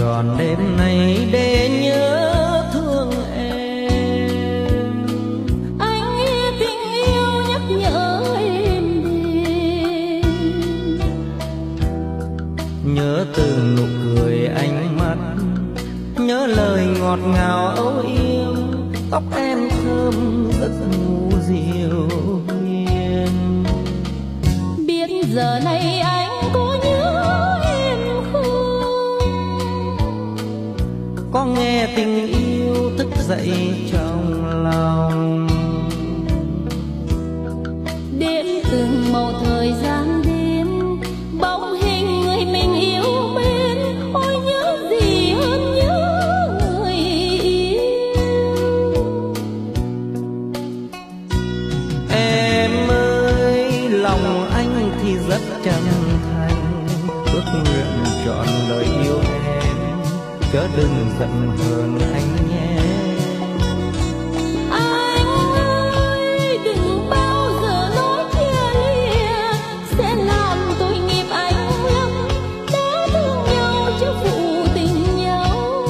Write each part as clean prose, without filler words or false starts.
tròn đêm nay để nhớ thương em. Anh nghe tình yêu nhắc nhở em đêm, nhớ từng nụ cười ánh mắt, nhớ lời ngọt ngào âu yếm, tóc em thơm giấc ngủ dịu hiền. biết giờ này anh có nhớ em không? Có nghe tình yêu thức dậy trong lòng, đêm từng màu thời gian đêm, bóng hình người mình yêu mến, ôi nhớ gì hơn nhớ người yêu. em ơi lòng anh thì rất chân thành, ước nguyện trọn đời yêu em, chớ đừng giận hờn anh nhé. Anh ơi đừng bao giờ nói chia lìa, sẽ làm tội nghiệp anh lắm, đã thương nhau chứ phụ tình nhau.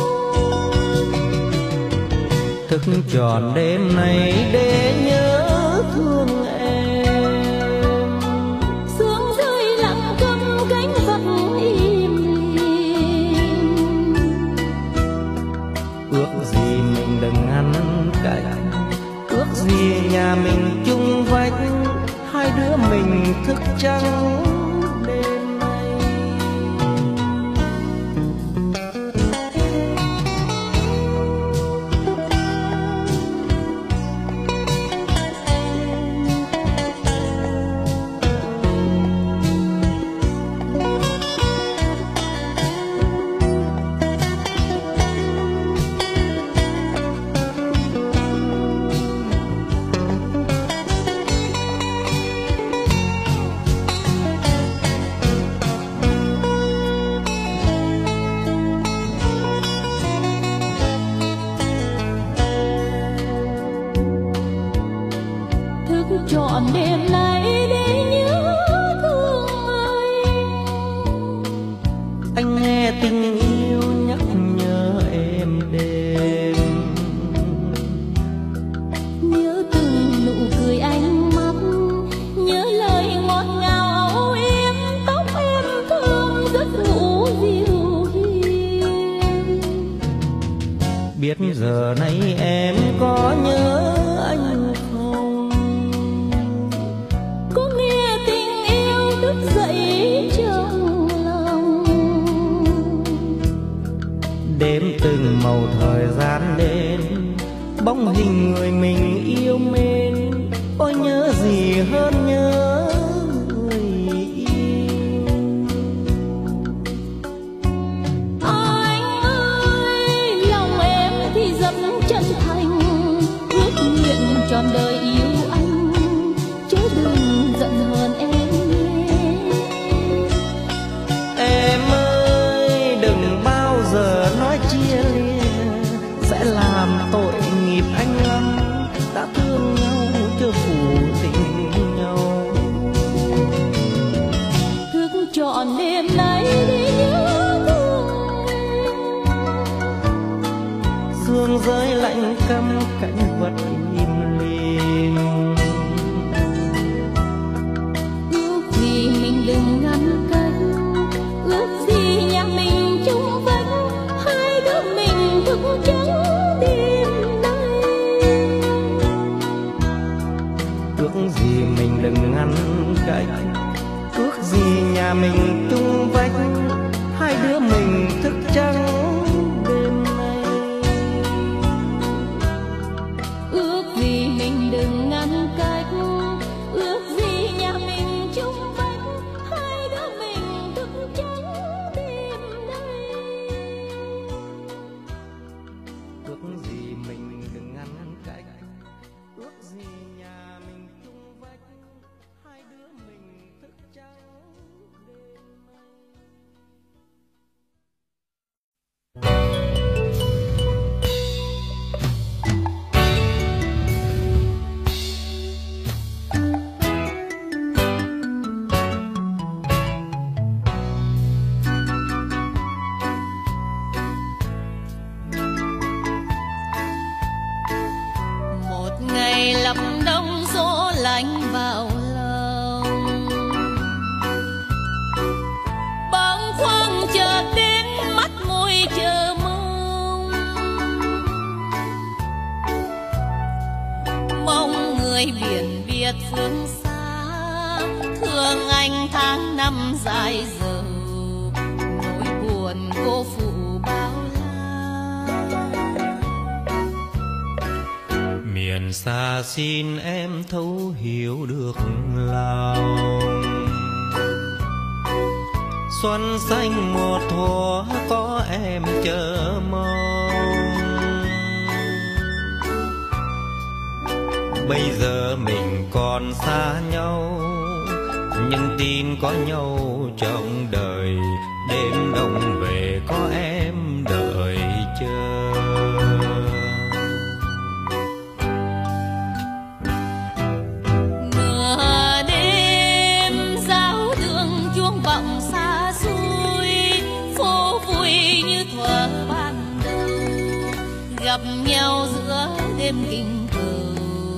Thức tròn đêm nay để nhớ thương em, Sương rơi lặng câm cánh vật im lìm, ước gì mình đừng ngăn cách, ước gì nhà mình chung vách, hai đứa mình thức trắng đêm nay. thức trọn đêm nay để nhớ thương Anh nghe tình yêu nhắc nhớ em đêm, nhớ từng nụ cười ánh mắt, nhớ lời ngọt ngào âu yếm, tóc em thơm giấc ngủ dịu hiền. biết giờ này em có nhớ anh không? Có nghe tình yêu thức dậy trong lòng, Đêm từng màu thời gian đến, bóng hình người mình yêu mến, ôi nhớ gì hơn nhớ người yêu. anh ơi lòng em thì rất chân thành, ước nguyện trọn đời yêu anh, chớ đừng giận hờn em nhé. Em ơi đừng bao giờ nói chia lìa, sẽ làm tội nghiệp anh lắm, đã thương nhau chưa phụ tình nhau. Thức trọn đêm nay để nhớ thương Sương rơi lạnh căm cảnh vật im lìm, ước gì mình đừng ngăn cách, ước gì nhà mình chung vách, hai đứa mình thức trắng đêm nay. ước gì mình đừng ngăn cách, ước gì nhà mình chung vách, hai đứa mình thức trắng đêm nay. đông gió lạnh vào lòng, bâng khuâng chợt đến mắt môi chờ mong, mong người biển biệt phương xa thương anh tháng năm dài dầu, nỗi buồn cô phụ bao la. Miền xa xin em thấu hiểu được lòng, xuân xanh một thuở có em chờ mong. Bây giờ mình còn xa nhau, nhưng tin có nhau trong đời. Đêm đông về có em đợi chờ. Nửa đêm giáo đường chuông vọng xa xôi, phố vui như thuở ban đầu, gặp nhau giữa đêm tình cờ.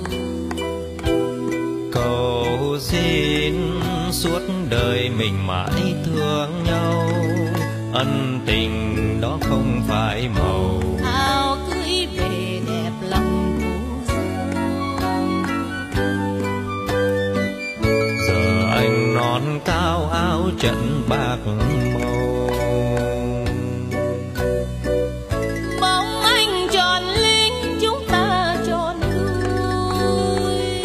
Cầu xin suốt đời mình mãi thương nhau, ân tình đó không phải màu. Áo cưới về đẹp lòng cô dâu, Giờ anh non cao áo trận bạc màu. mong anh tròn linh chúng ta tròn đôi.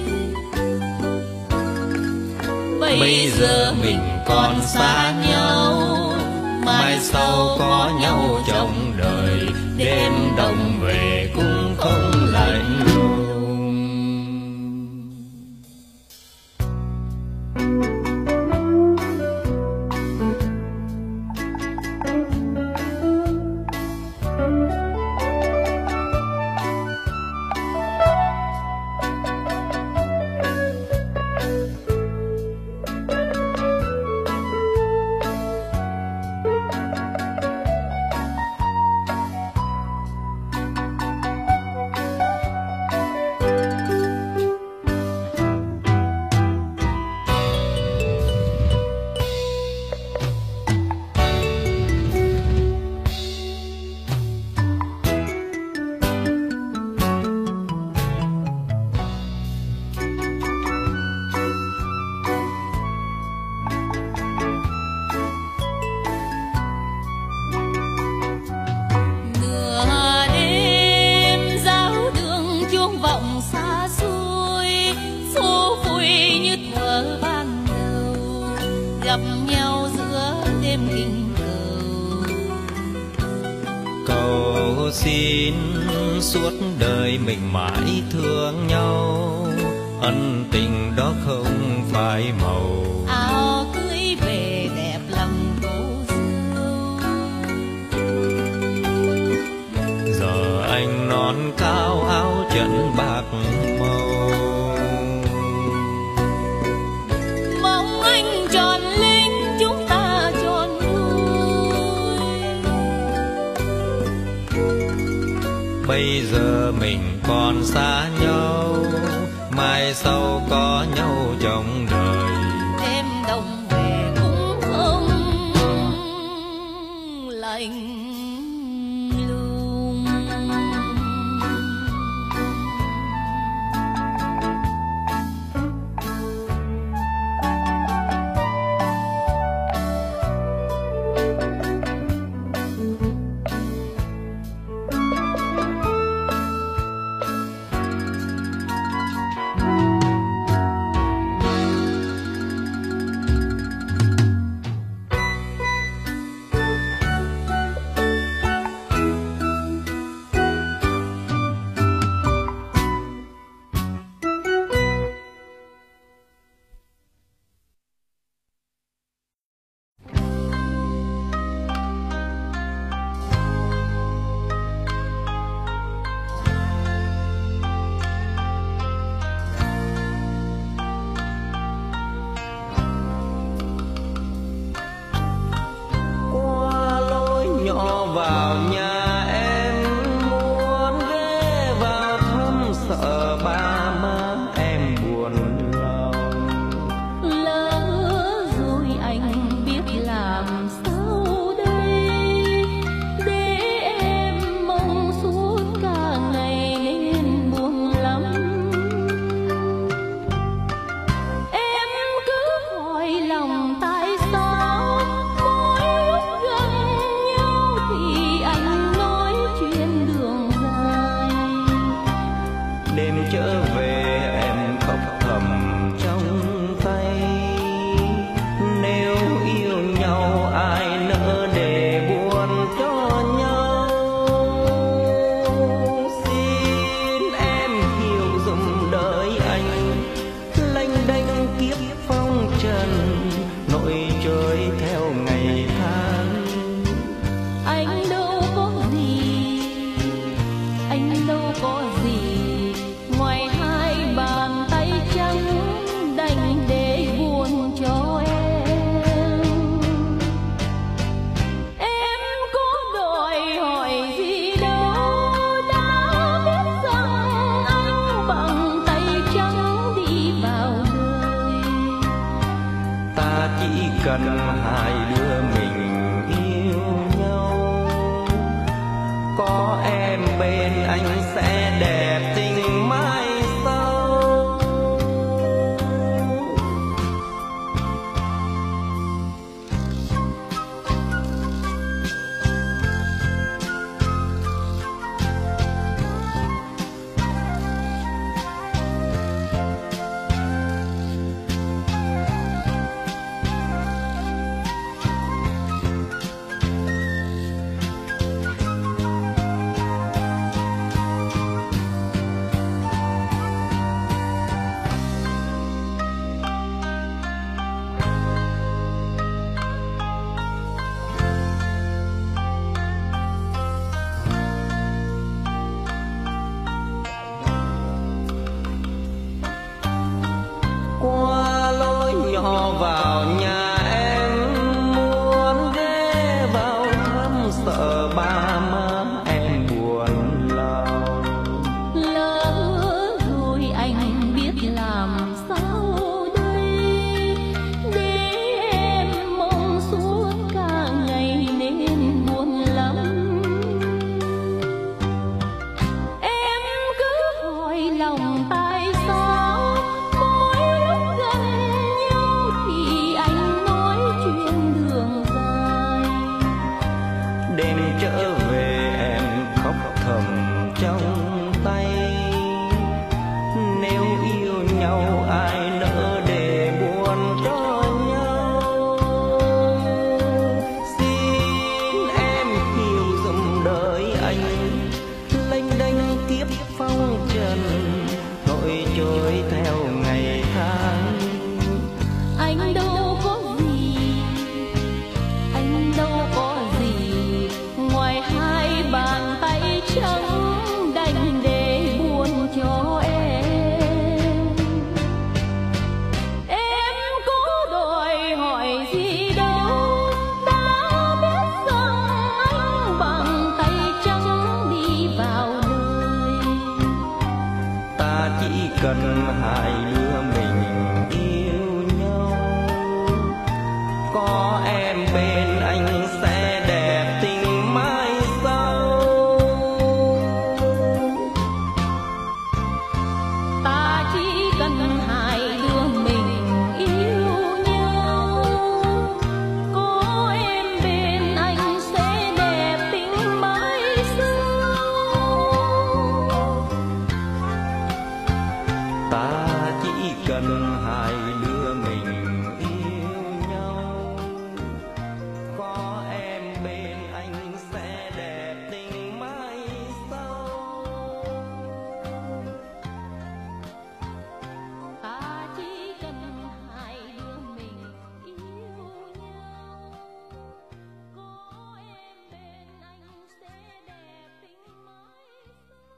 Bây giờ mình còn xa nhau, mai sau có nhau trong đời. Đêm đông về cũng không lạnh lùng. Nửa đêm giáo đường chuông vọng xa xôi, phố vui như thuở ban đầu, gặp nhau giữa đêm tình cờ. Cầu xin suốt đời mình mãi thương nhau, ân tình đó không phải màu. Áo cưới về đẹp lòng cô dâu, Giờ anh non cao áo trận bạc màu. mong anh tròn linh chúng ta tròn đôi. Bây giờ mình còn xa nhau, mai sau có nhau trong đời. Đêm đông về cũng không lạnh lùng. đêm trở về em khóc thầm trong tay. Nếu yêu nhau ai nỡ để buồn cho nhau. Xin em hiểu dùm đời anh, lênh đênh kiếp phong trần, nội trôi theo ngày tháng. Anh đâu có gì, anh đâu có gì ngoài hai bàn tay trắng đành để buồn cho em. Em có đòi hỏi gì đâu, đã biết rằng anh bằng tay trắng đi vào đời. Ta chỉ cần hai đứa mình yêu nhau, có em bên anh sẽ đẹp tình mai sau. Qua lối nhỏ vào nhà em muốn ghé vào thăm, sợ ba má em buồn lòng. Lỡ rồi anh biết làm sao đây, để em mong suốt cả ngày nên buồn lắm. Em cứ hỏi lòng tại sao mỗi lúc gần nhau thì anh nói chuyện đường dài. Đêm trở về em khóc thầm trong tay. Nếu yêu nhau ai nỡ để buồn cho nhau. Xin em hiểu dùm đời anh, lênh đênh kiếp phong trần, nội trôi theo ngày tháng. Anh đâu có gì, anh đâu có gì ngoài hai bàn tay trắng đành để buồn cho em. Em có đòi hỏi gì đâu, đã biết rằng anh bằng tay trắng đi vào đời. Ta chỉ cần hai đứa mình yêu nhau, có em bên anh sẽ đẹp tình mai sau. Ta chỉ cần hai đứa mình yêu nhau, có em bên anh sẽ đẹp tình mãi sau. Ta chỉ cần hai đứa mình yêu nhau, có em bên anh sẽ đẹp tình mai sau. Ta chỉ cần hai đứa mình yêu nhau, có em bên anh sẽ đẹp tình mãi sau.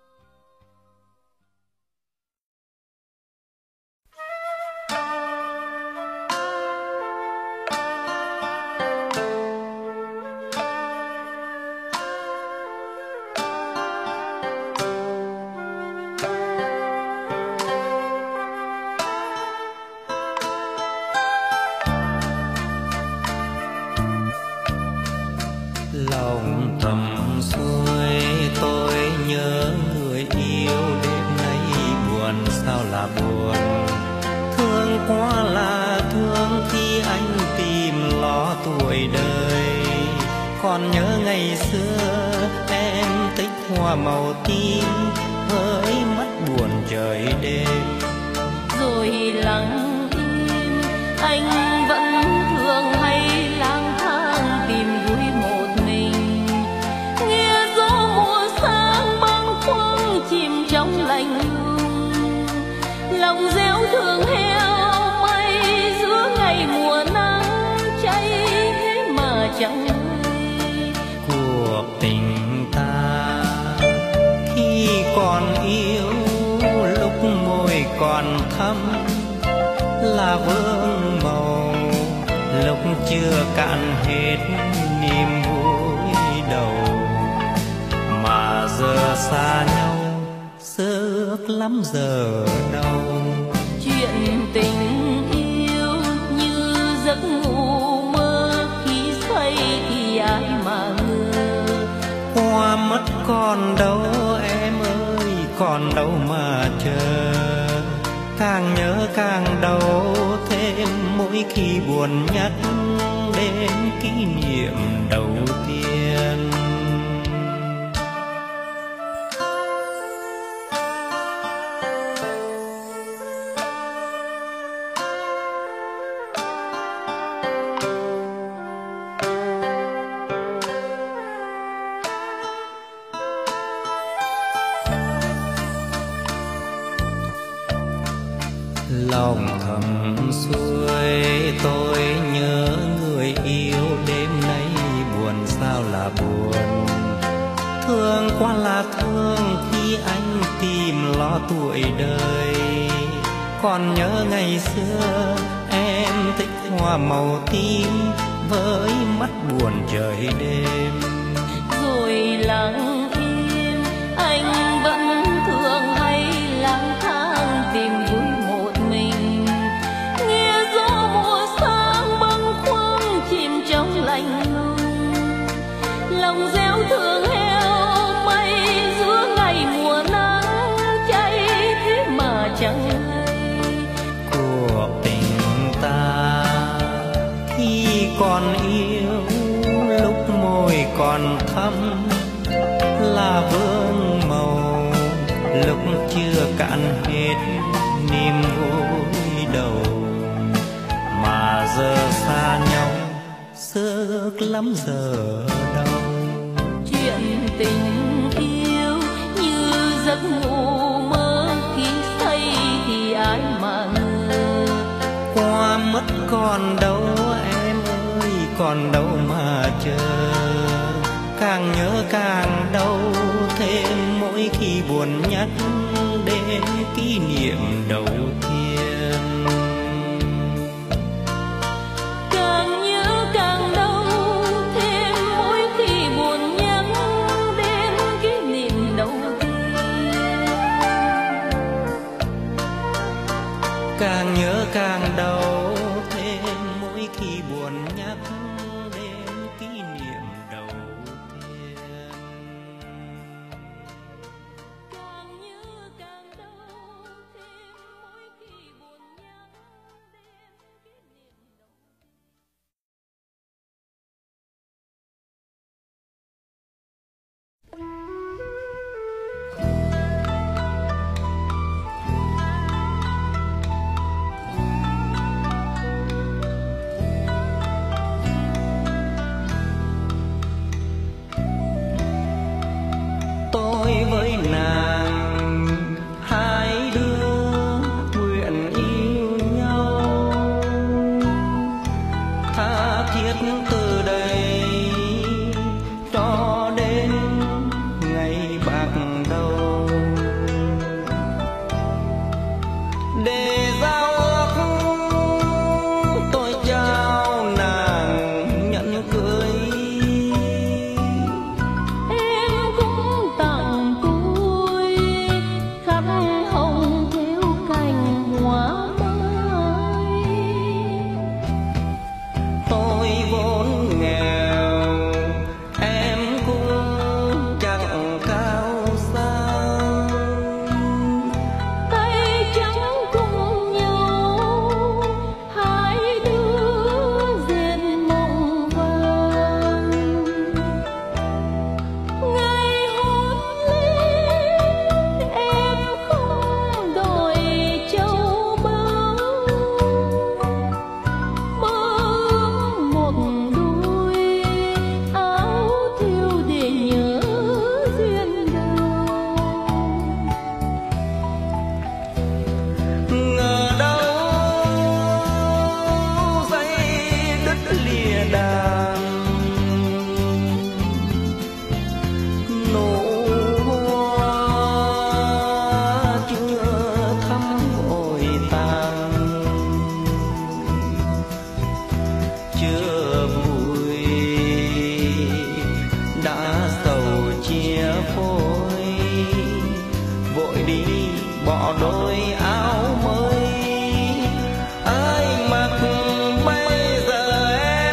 Lòng thầm xuôi tôi nhớ người yêu, đêm nay buồn sao là buồn. Thương quá là thương khi anh tìm lo tuổi đời. Còn nhớ ngày xưa em tích hoa màu tím với mắt buồn trời đêm. Rồi lặng im, anh vẫn thường hay lang thang tìm vui một mình, nghe gió mùa sang bâng khuâng chìm trong lạnh lùng. Lòng réo thương heo may giữa ngày mùa nắng cháy, thế mà chẳng hay Cuộc tình ta khi còn yêu, lúc môi còn thắm là vương màu, lúc chưa cạn hết niềm vui đầu. Mà giờ xa nhau ước lắm giờ đâu. Chuyện tình yêu như giấc ngủ mơ, khi say thì ai mà ngờ. Qua mất còn đâu em ơi, còn đâu mà chờ. Càng nhớ càng đau thêm mỗi khi buồn nhắc đến kỷ niệm đầu tiên. Lòng thầm xuôi tôi nhớ người yêu, đêm nay buồn sao là buồn. Thương quá là thương khi anh tìm lo tuổi đời. Còn nhớ ngày xưa em thích hoa màu tím với mắt buồn trời đêm. Rồi lặng im, anh vẫn thường hay lang thang tìm vui một mình, nghe gió mùa sang bâng khuâng chìm trong lạnh lùng. Lòng réo thương heo may giữa ngày mùa nắng cháy, thế mà chẳng hay Cuộc tình ta khi còn yêu, lúc môi còn thắm là vương màu, lúc chưa cạn hết niềm vui đầu. Mà giờ xa nhau ước lắm giờ đâu. chuyện tình yêu như giấc ngủ mơ, khi say thì ai mà ngờ. Qua mất còn đâu em ơi, còn đâu mà chờ. Càng nhớ càng đau thêm mỗi khi buồn nhắc đến kỷ niệm đầu tiên. Càng nhớ càng đau thêm mỗi khi buồn nhắc đến kỷ niệm đầu tiên. Càng nhớ càng đau thêm mỗi khi buồn nhắc đến kỷ niệm đầu tiên. Càng nhớ càng đau thêm mỗi khi buồn nhắc đến kỷ niệm đầu tiên. đi bỏ đôi áo mới. Ai mặc bây giờ em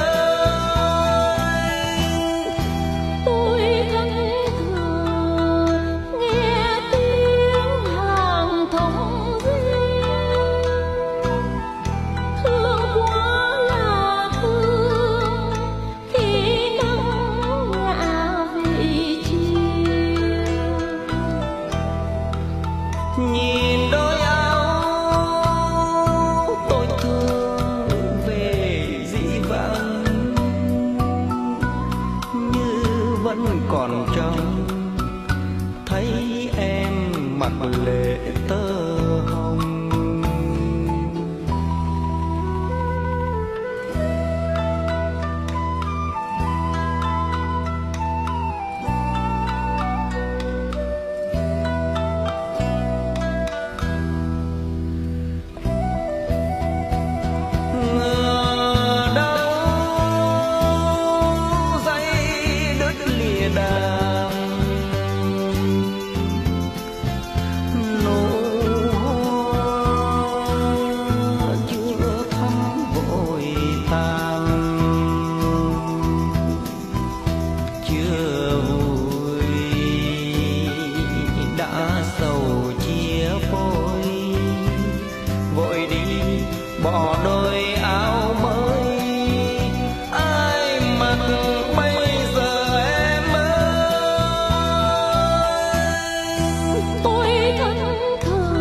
ơi? Tôi thẫn thờ nghe tiếng hàng thống riêng, thương quá là thương khi nắng ngả về chiều. Nhìn đôi áo tôi thương về dĩ vãng, như vẫn còn trong thấy em mặt lệ tơ hồng. Ngờ đâu dây đứt lìa đàn, nụ hoa chưa thắm vội tàn, chưa vui đã sầu chia phôi. Vội đi bỏ đôi áo mới, ai mặc bây giờ em ơi? Tôi thẫn thờ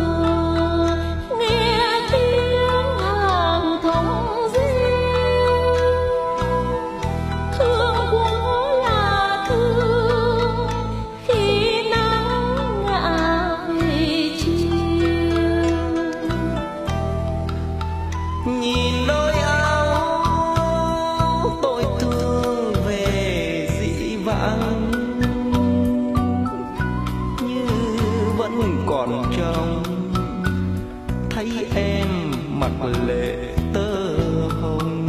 nghe tiếng hàng thống riêng, thương quá là thương khi nắng ngả về chiều. Nhìn đôi áo tôi thương về dĩ vãng, như vẫn còn trong thấy em mặt lệ tơ hồng.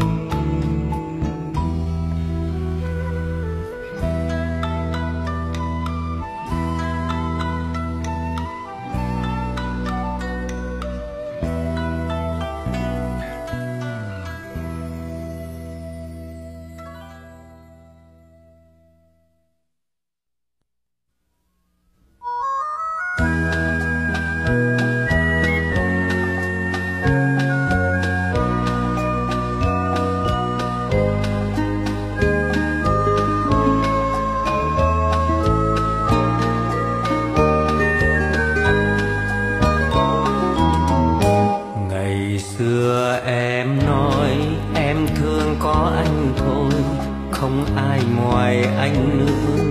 Ngày xưa em nói em thương có anh thôi, không ai ngoài anh nữa.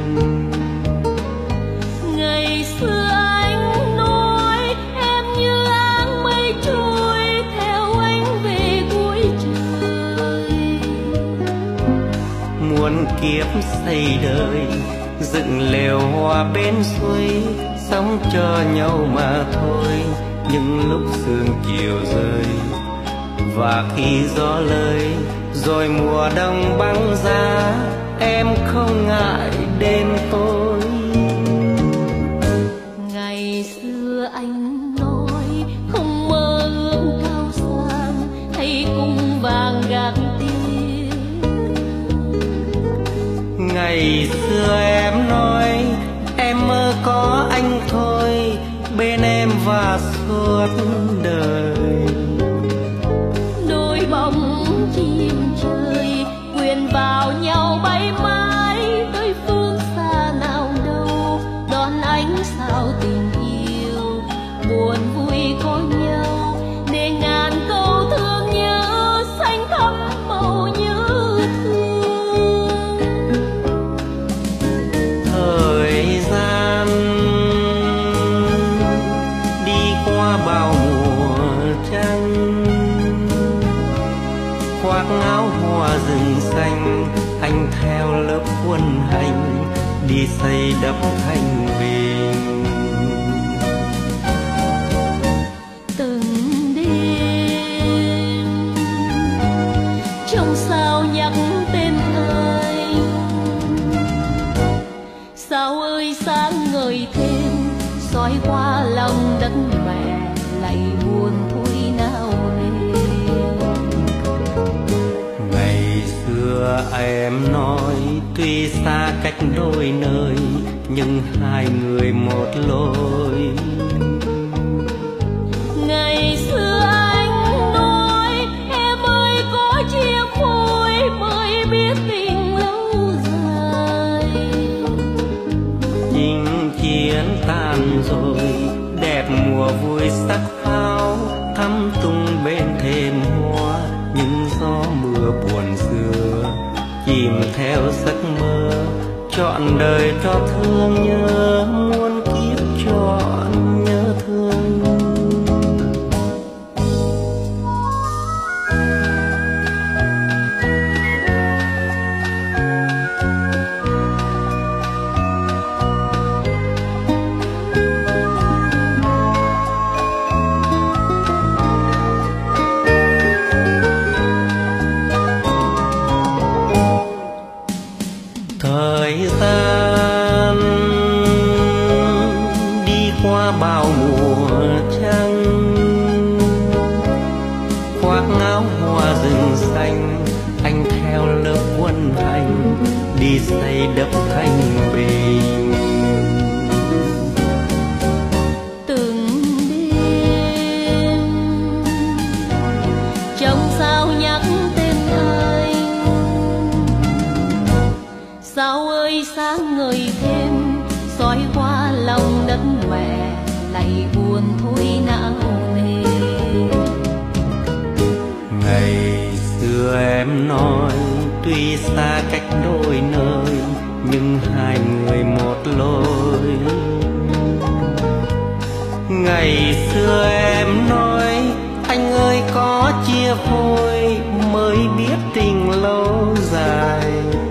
Ngày xưa anh nói em như áng mây trôi theo anh về cuối trời. Muôn kiếp xây đời dựng lều hoa bên suối, sống cho nhau mà thôi. Những lúc sương chiều rơi và khi gió lơi, rồi mùa đông băng giá, em không ngại đêm tối. Ngày xưa anh nói không mơ ước cao sang hay cung vàng gạt tiền. Ngày xưa em nói em mơ có anh thôi, bên em và suốt đời. Đôi bóng chim trời quyện vào nhau bay mãi, tới phương xa nào đâu đón ánh sao tình yêu. Buồn vui có nhau để ngàn câu thương nhớ xanh thắm màu nhớ thương. Thời gian đi qua bao mùa trăng, khoác áo hoa rừng xanh, anh theo lớp quân hành đi xây đắp Thanh Bình. Từng đêm trong sao nhắc tên anh, sao ơi sáng ngời thêm soi soi qua lòng đất mẹ lại buồn thôi nào nề. Ngày xưa em nói tuy xa cách đôi nơi nhưng hai người một lối. Ngày xưa anh nói em ơi có chia phôi mới biết tình lâu dài. Chinh chiến tan rồi đẹp mùa vui sắc pháo thắm tung bên thềm hoa, những gió mưa buồn xưa chìm theo giấc mơ, trọn đời cho thương nhớ muôn kiếp trọn nhớ thương. Thời gian đi qua bao mùa trăng, khoác áo hoa rừng xanh, anh theo lớp quân hành đi xây đắp thanh bình. Từng đêm trong sao nhắc tên anh, sao ơi sáng ngời thêm soi qua lòng đất mẹ lại buồn thôi não nề. Ngày xưa em nói tuy xa cách đôi nơi nhưng hai người một lối. Ngày xưa em nói anh ơi có chia phôi mới biết tình lâu dài.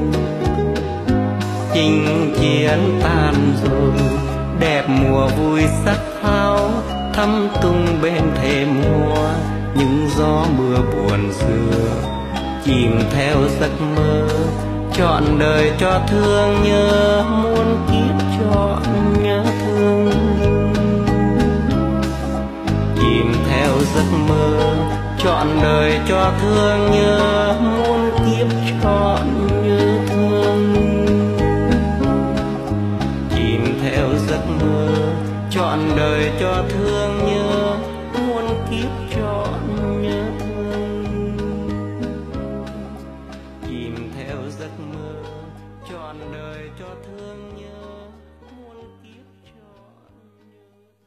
Chinh chiến tan rồi đẹp mùa vui sắc pháo thắm tung bên thềm hoa, những gió mưa buồn xưa chìm theo giấc mơ, trọn đời cho thương nhớ muôn kiếp trọn nhớ thương. Chìm theo giấc mơ trọn đời cho thương nhớ muôn kiếp trọn nhớ thương. Chìm theo giấc mơ trọn đời cho thương nhớ muôn kiếp trọn nhớ thương. Chìm theo giấc mơ trọn đời cho thương nhớ muôn kiếp trọn nhớ.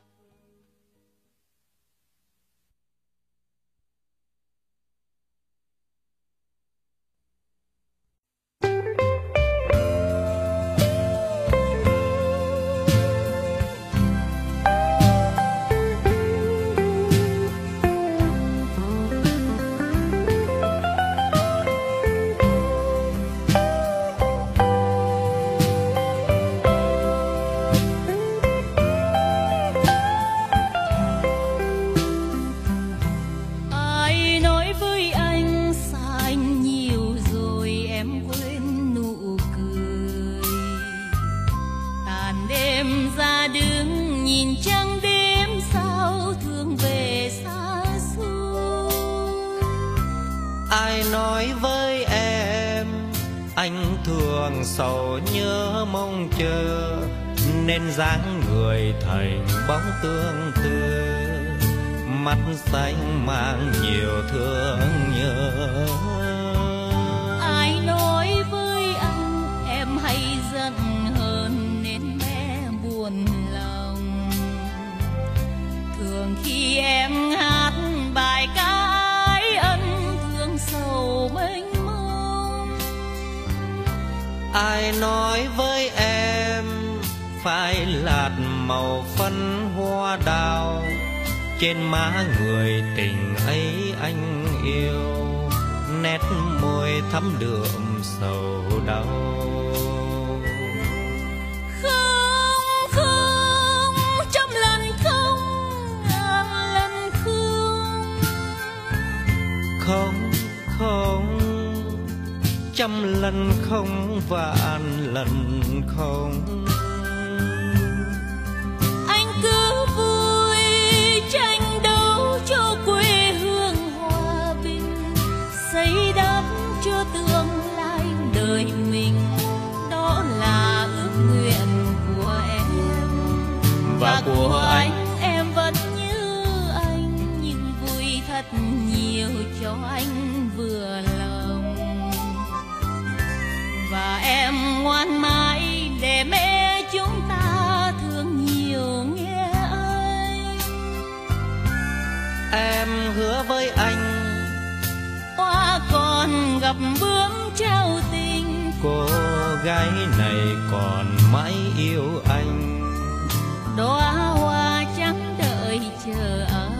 Ai nói với anh xa anh nhiều rồi em quên nụ cười. Tàn đêm ra đứng nhìn trăng đêm sao thương về xa xôi. Ai nói với em anh thường sầu nhớ mong chờ, nên dáng người thành bóng tương tư, mắt xanh mang nhiều thương nhớ. Ai nói với anh em hay giận hờn nên bé buồn lòng. Thường khi em hát bài ca ái ân thương sầu mênh mông. Ai nói với em phải lạt màu phấn hoa đào, trên má người tình ấy anh yêu, nét môi thắm đượm sầu đau. Không không trăm lần không ngàn lần không. Không không trăm lần không vạn lần không. Anh cứ gặp bướm trao tình. Cô gái này còn mãi yêu anh. Đóa hoa trắng đợi chờ anh.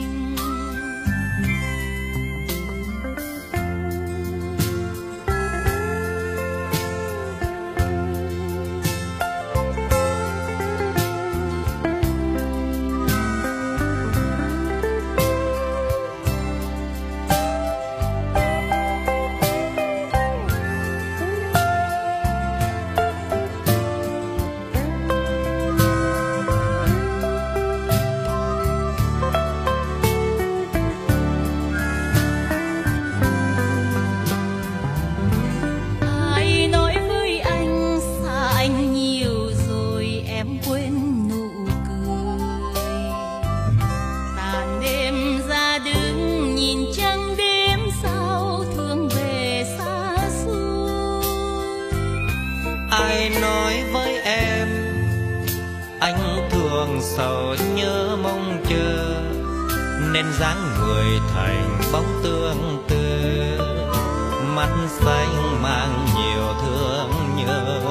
Ai nói với em anh thường sầu nhớ mong chờ, nên dáng người thành bóng tương tư, mắt xanh mang nhiều thương nhớ.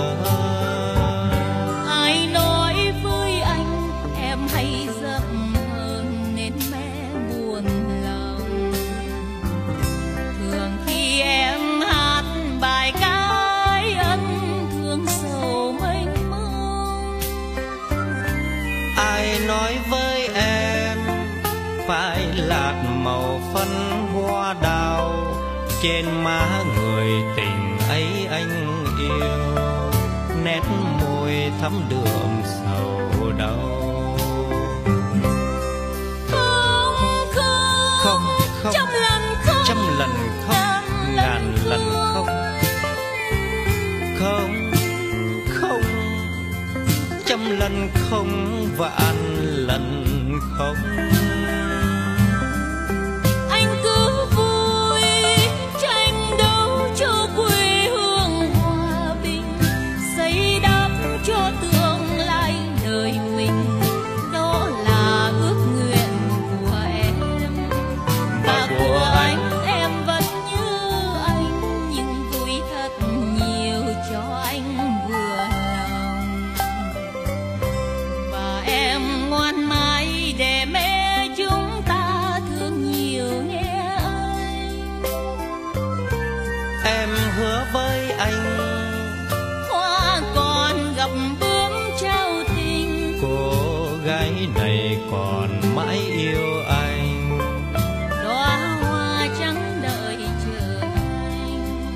Ai nói với anh em hay giận hơn nên mẹ buồn lòng. Thường khi em hát bài ca ân thương sầu mênh mông. Ai nói với em phải lạc màu phân hoa đào, trên má người tình ấy anh yêu, nét môi thắm đượm sầu đau. Không, Không, trăm lần không, trăm lần không, ngàn lần không. Không, không, trăm lần không, vạn lần không. Anh cứ vui tranh đấu cho quê hương hòa bình, xây đắp cho tương lai đời mình. Đó là ước nguyện của em và của anh. Em vẫn như anh, nhưng vui thật nhiều cho anh vừa lòng. Và em ngoan mãi để mẹ chúng ta thương nhiều nghe anh. Em hứa với anh Hoa còn gặp bướm trao tình, cô gái này còn mãi yêu anh. đóa hoa trắng đợi chờ anh.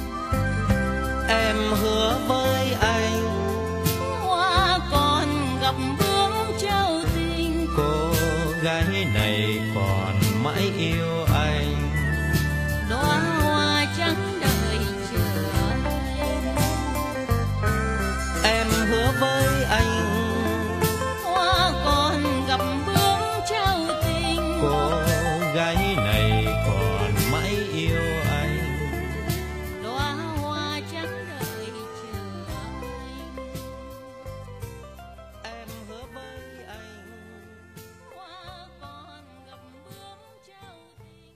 Em hứa với anh Hoa còn gặp bướm trao tình, cô gái này còn mãi yêu anh. đóa hoa trắng đợi chờ anh. Em hứa với anh Hoa còn gặp bướm trao tình, cô gái này còn mãi yêu anh. đóa hoa trắng đợi chờ anh. Em hứa với anh Hoa còn gặp bướm trao tình.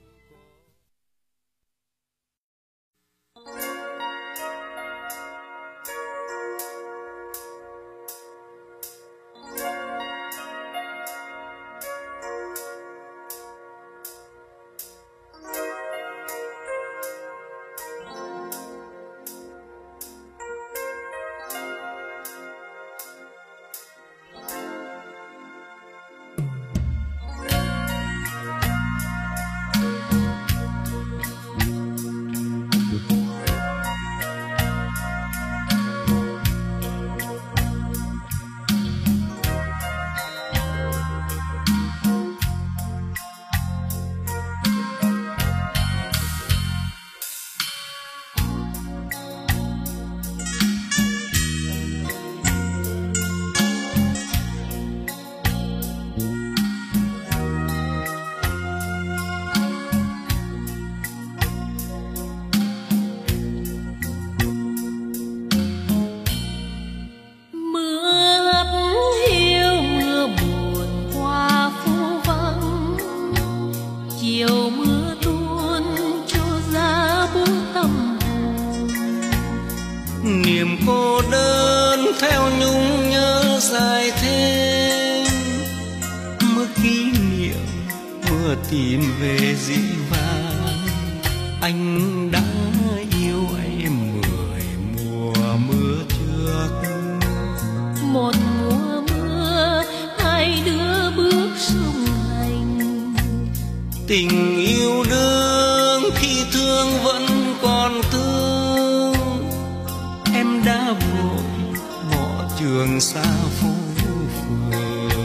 mưa tìm về dĩ vãng. Anh đã yêu em 10 mùa mưa trước. Một mùa mưa hai đứa bước song hành. Tình yêu đương khi thương vẫn còn thương. Em đã vội bỏ trường xa phố phường.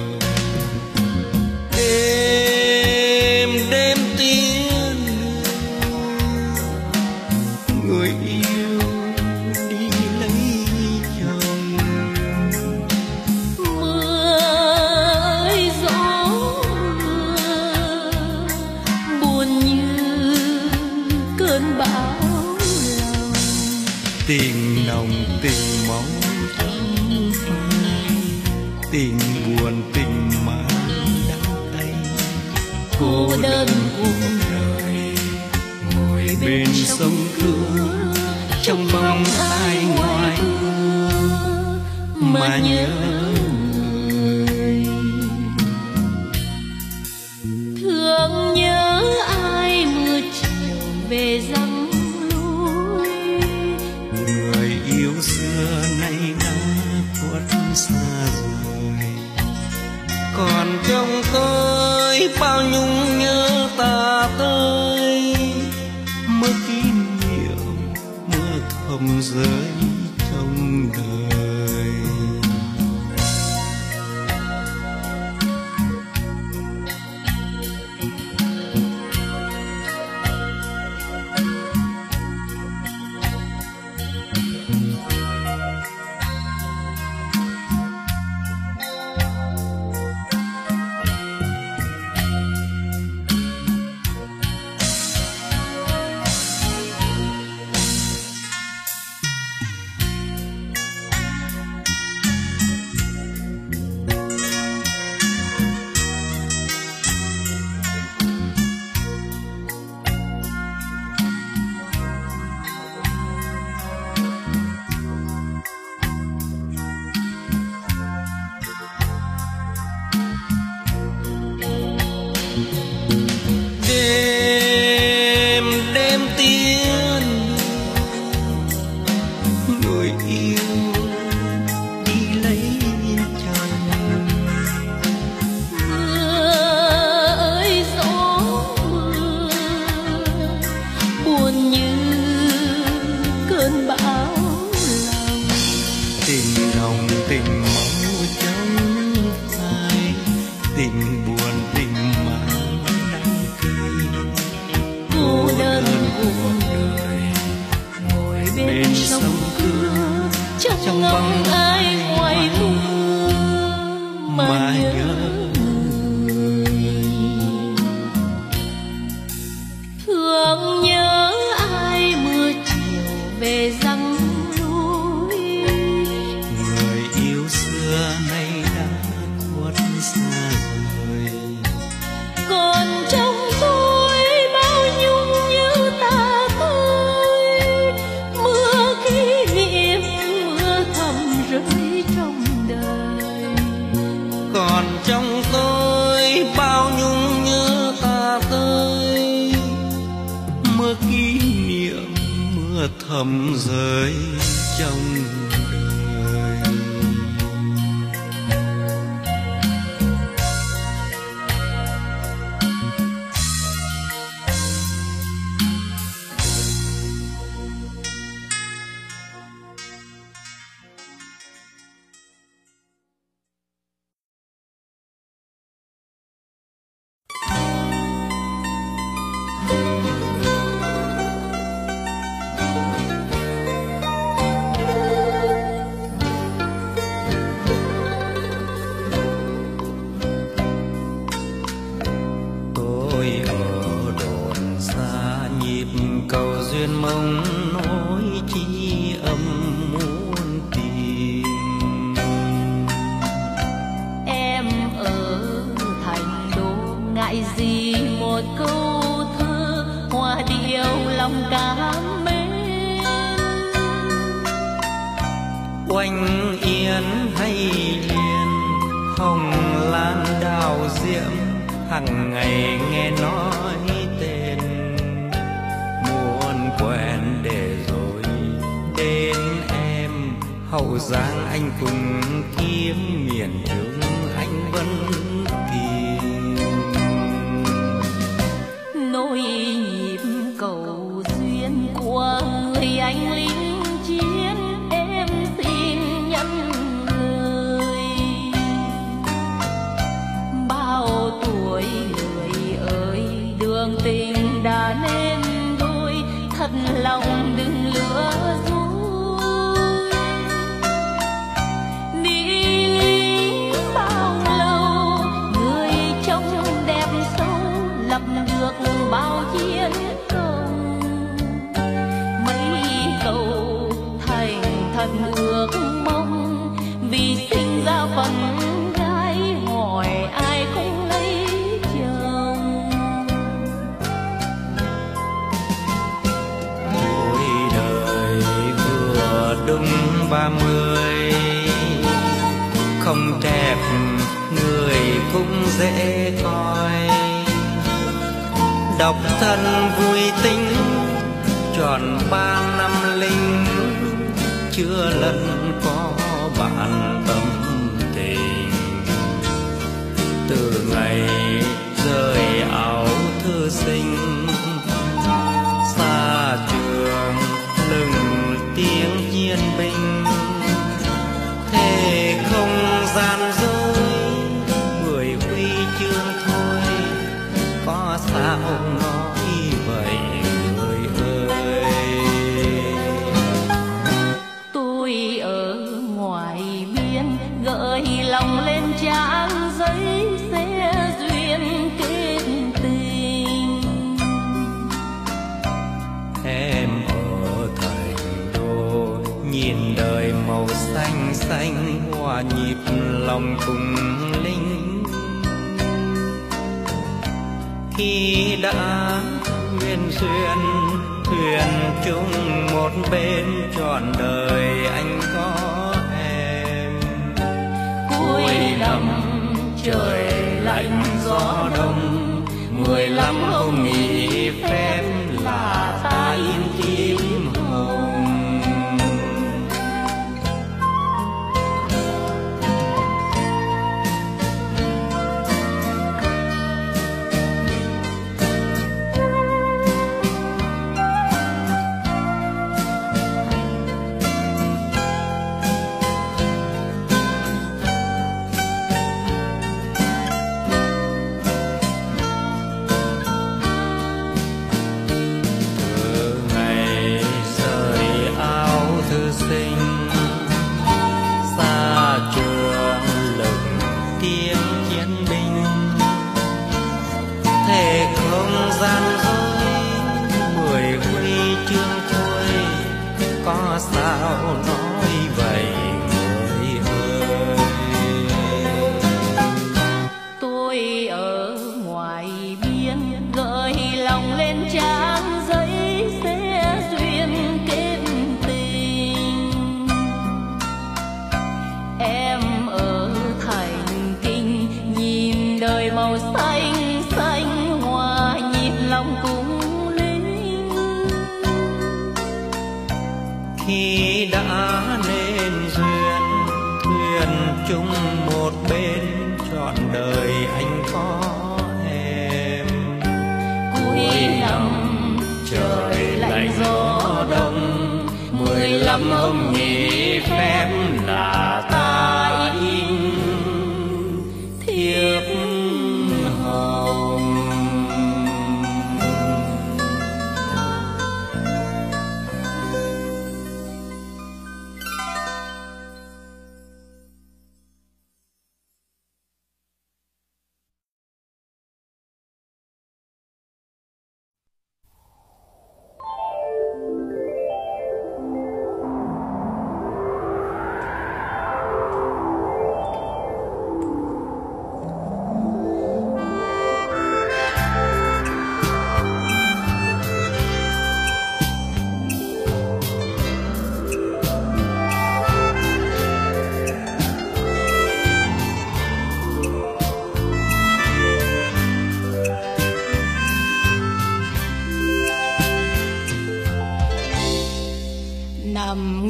Đêm tiến người yêu đi lấy chồng. Mưa ơi gió mưa buồn như cơn bão lòng. Tình nồng tình máu trong phai, tình buồn tình mà đắng cay. Cô đơn cuộc đời ngồi bên sông Cửa, trong bóng ai ngoài mà nhớ người. Thương nhớ ai mưa chiều về răng lui. Người yêu xưa nay đã khuất xa rồi. Còn trong tôi bao nhung nhớ ta tới. Mưa kỷ niệm mưa thầm rơi trong đời. Đêm tiến người yêu đi lấy chồng. Mưa ơi gió mưa buồn như cơn bão lòng. Tình nồng tình máu trong phai, tình buồn tình mà đắng cay. Cô đơn cuộc đời ngồi bên sông Cửa, trong ngóng ai ngoài mưa mà nhớ người. Thương nhớ ai mưa chiều về răng núi. Người yêu xưa nay đã khuất xa rồi. Còn trong tôi bao nhung như ta tới. Mưa kỷ niệm mưa thầm rơi trong đời. Còn trong tôi bao nhung nhớ ta tới. Mưa kỷ niệm mưa thầm rơi trong đời. Tôi ở đồn xa nhịp cầu duyên mong nỗi chi âm muốn tìm. Em ở thành đô ngại gì một câu thơ hoa điệu lòng cảm mến. Oanh yên hay liền hồng lan đào diễm hằng ngày nghe nói tên, muốn quen để rồi đến em. Hậu Giang anh cùng kiếm, miền Trung anh vẫn tìm. Nỗi nhịp cầu duyên của người anh lính chiến, em xin nhận lời. Bao tuổi người ơi, đường tình đã nên đôi, thật lòng đừng lừa dối. Đi lính bao lâu, người trông đẹp sâu, lập được bao chiến công. Mấy câu thành thần ước mong, vì sinh ra phần gái hỏi ai cũng lấy chồng. Mỗi đời vừa đúng 30, không đẹp người cũng dễ coi. Độc thân vui tính tròn 3 năm linh, chưa lần có bạn tâm tình. Từ ngày rời áo thư sinh, xa trường lừng tiếng chiến binh, thề không gian dối 10 huy chương thôi, có sao nói vậy người ơi. Tôi ở ngoài biên gợi lòng lên trang giấy, sẽ duyên kết tình. Em ở thành đô nhìn đời màu xanh xanh, hòa nhịp lòng cùng linh. Khi đã duyên duyên thuyền chung một bên, trọn đời anh có em. Cuối năm Trời lạnh gió đông, 15 hôm nghỉ phép là ta yên tím hồng. Gian dối 10 huy chương thôi, có sao nói vậy người ơi. tôi ở ngoài biên gợi lòng lên trang giấy, sẽ duyên kết tình. Em ở thành kinh nhìn đời màu xanh xanh, hòa nhịp lòng cùng linh. Khi đã nên duyên thuyền chung một bên, trọn đời anh có em. Cuối năm Trời lạnh gió đông, 15 hôm nghỉ phép là ta in thiệp hồng.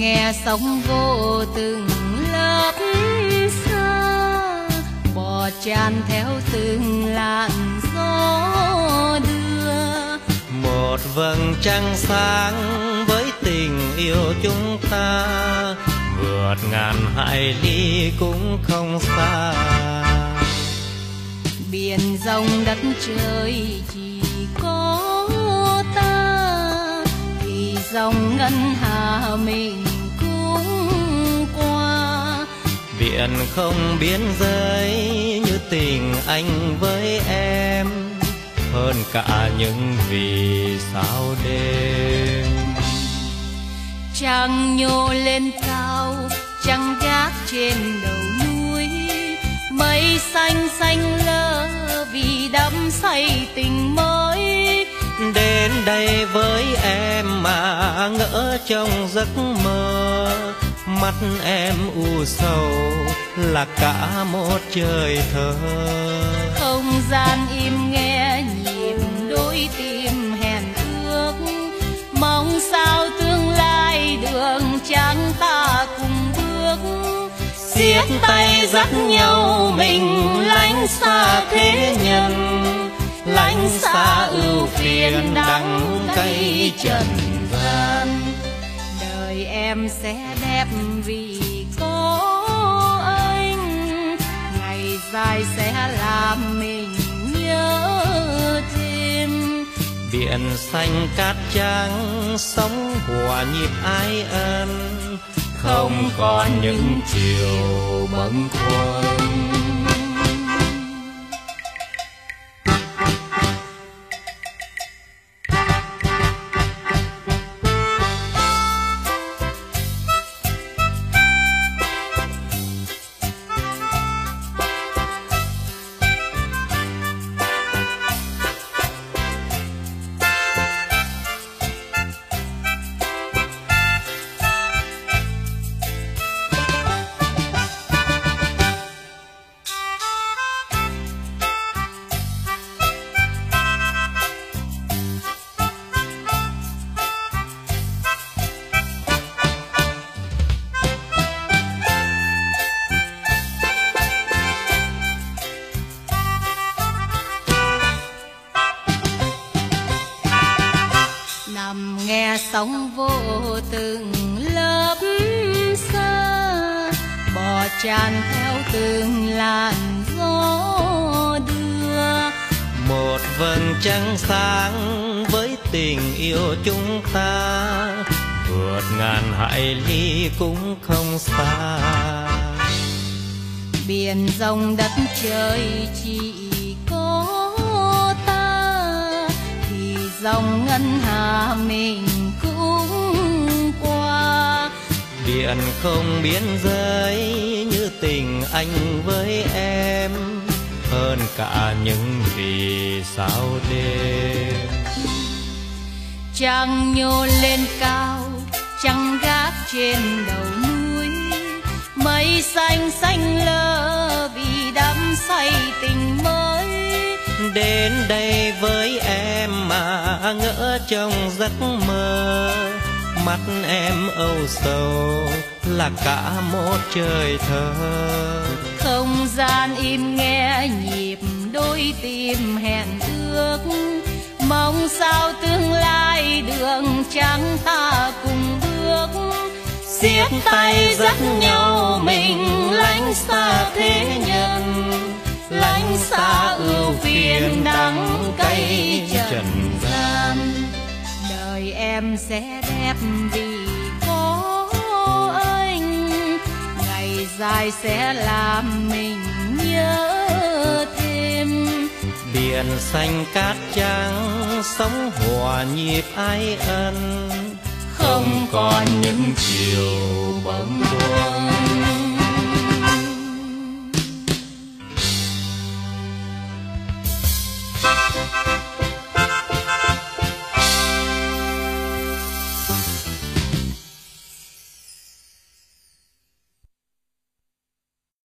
nghe sóng vô từng lớp xa, bò tràn theo từng làn gió đưa. Một vầng trăng sáng với tình yêu chúng ta, vượt ngàn hải ly cũng không xa. Biển rộng đất trời chỉ có ta, thì dòng ngân hà mình cũng qua. Biển không biên giới như tình anh với em, hơn cả những vì sao đêm. Trăng nhô lên cao, trăng gác trên đầu núi, mây xanh xanh lơ vì đắm say tình mới. Đến đây với em mà ngỡ trong giấc mơ, mắt em u sầu là cả một trời thơ. Không gian im nghe nhịp đôi tim hẹn ước, mong sao tương lai đường trắng ta cùng bước. Siết tay dắt nhau mình lánh xa thế nhân, lánh xa ưu phiền đắng cay trần gian. Đời em sẽ đẹp vì có anh, ngày dài sẽ làm mình nhớ thêm. Biển xanh cát trắng sóng hòa nhịp ái ân, không còn những chiều bâng khuâng. Nằm nghe sóng vô từng lớp xa, bò tràn theo từng làn gió đưa. Một vầng trăng sáng với tình yêu chúng ta, vượt ngàn hải ly cũng không xa. Biển rộng đất trời chỉ có ta, thì dòng ngân hà mình cũng qua. Biển không biên giới như tình anh với em, hơn cả những vì sao đêm. Trăng nhô lên cao, trăng gác trên đầu núi, mây xanh xanh lơ vì đắm say tình mới. Đến đây với em mà ngỡ trong giấc mơ, mắt em âu sầu là cả một trời thơ. Không gian im nghe nhịp đôi tim hẹn ước, mong sao tương lai đường trắng ta cùng bước. Siết tay dắt nhau mình lánh xa thế nhân, lánh xa ưu phiền đắng cay trần gian. Đời em sẽ đẹp vì có anh, ngày dài sẽ làm mình nhớ thêm. Biển xanh cát trắng sóng hòa nhịp ái ân, không còn những chiều bâng khuâng.